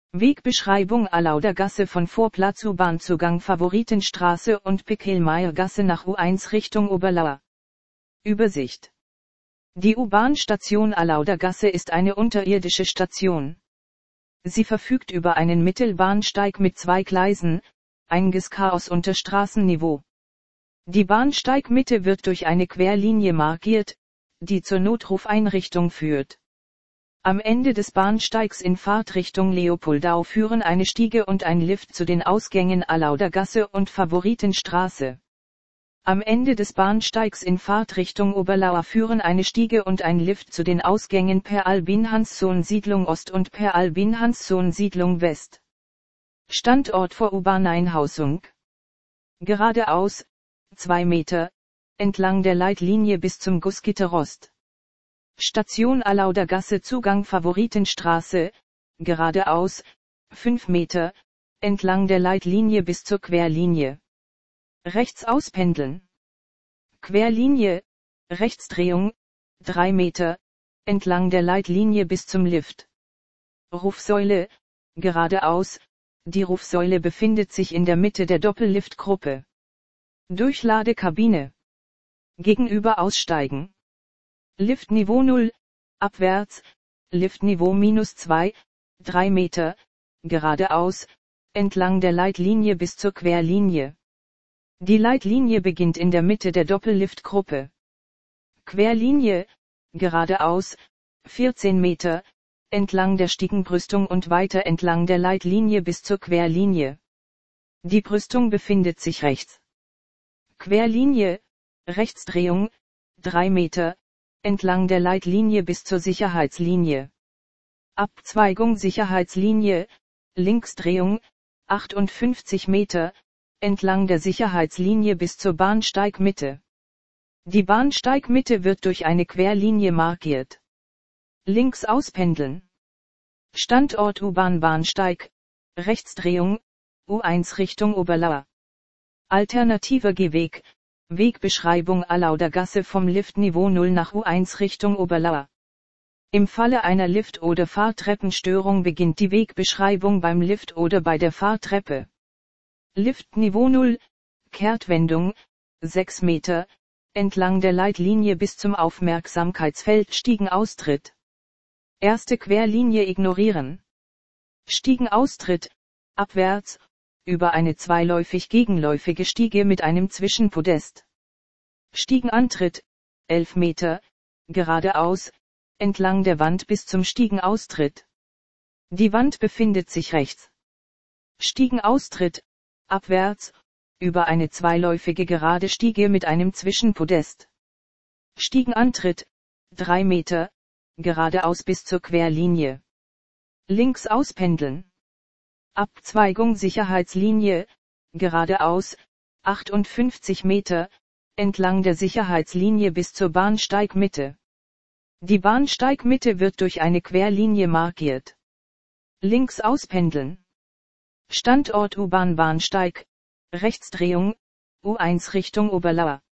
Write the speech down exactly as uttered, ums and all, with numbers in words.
Wegbeschreibung: Alaudergasse von Vorplatz U-Bahn-Zugang Favoritenstraße und Pickelmeiergasse nach U eins Richtung Oberlauer. Übersicht. Die U-Bahn-Station Alaudergasse ist eine unterirdische Station. Sie verfügt über einen Mittelbahnsteig mit zwei Gleisen, Eingangschaos unter Straßenniveau. Die Bahnsteigmitte wird durch eine Querlinie markiert, die zur Notrufeinrichtung führt. Am Ende des Bahnsteigs in Fahrtrichtung Leopoldau führen eine Stiege und ein Lift zu den Ausgängen Alaudergasse und Favoritenstraße. Am Ende des Bahnsteigs in Fahrtrichtung Oberlauer führen eine Stiege und ein Lift zu den Ausgängen Per Albin-Hanssohn-Siedlung Ost und Per Albin-Hanssohn-Siedlung West. Standort vor U-Bahn-Einhausung. Geradeaus, zwei Meter, entlang der Leitlinie bis zum Gussgitter Ost. Station Alaudergasse Zugang Favoritenstraße, geradeaus, fünf Meter, entlang der Leitlinie bis zur Querlinie. Rechts auspendeln. Querlinie, Rechtsdrehung, drei Meter, entlang der Leitlinie bis zum Lift. Rufsäule, geradeaus, die Rufsäule befindet sich in der Mitte der Doppelliftgruppe. Durchladekabine. Gegenüber aussteigen. Liftniveau null, abwärts, Liftniveau minus zwei, drei Meter, geradeaus, entlang der Leitlinie bis zur Querlinie. Die Leitlinie beginnt in der Mitte der Doppelliftgruppe. Querlinie, geradeaus, vierzehn Meter, entlang der Stiegenbrüstung und weiter entlang der Leitlinie bis zur Querlinie. Die Brüstung befindet sich rechts. Querlinie, Rechtsdrehung, drei Meter, entlang der Leitlinie bis zur Sicherheitslinie. Abzweigung Sicherheitslinie, Linksdrehung, achtundfünfzig Meter, entlang der Sicherheitslinie bis zur Bahnsteigmitte. Die Bahnsteigmitte wird durch eine Querlinie markiert. Links auspendeln. Standort U-Bahn-Bahnsteig, Rechtsdrehung, U eins Richtung Oberlauer. Alternativer Gehweg, Wegbeschreibung Alaudergasse vom Liftniveau null nach U eins Richtung Oberlauer. Im Falle einer Lift- oder Fahrtreppenstörung beginnt die Wegbeschreibung beim Lift oder bei der Fahrtreppe. Liftniveau null, Kehrtwendung, sechs Meter, entlang der Leitlinie bis zum Aufmerksamkeitsfeld Stiegenaustritt. Erste Querlinie ignorieren. Stiegenaustritt, abwärts, über eine zweiläufig gegenläufige Stiege mit einem Zwischenpodest. Stiegenantritt, elf Meter, geradeaus, entlang der Wand bis zum Stiegenaustritt. Die Wand befindet sich rechts. Stiegenaustritt, abwärts, über eine zweiläufige gerade Stiege mit einem Zwischenpodest. Stiegenantritt, drei Meter, geradeaus bis zur Querlinie. Links auspendeln. Abzweigung Sicherheitslinie, geradeaus, achtundfünfzig Meter, entlang der Sicherheitslinie bis zur Bahnsteigmitte. Die Bahnsteigmitte wird durch eine Querlinie markiert. Links auspendeln. Standort U-Bahn-Bahnsteig, Rechtsdrehung, U eins Richtung Oberlauer.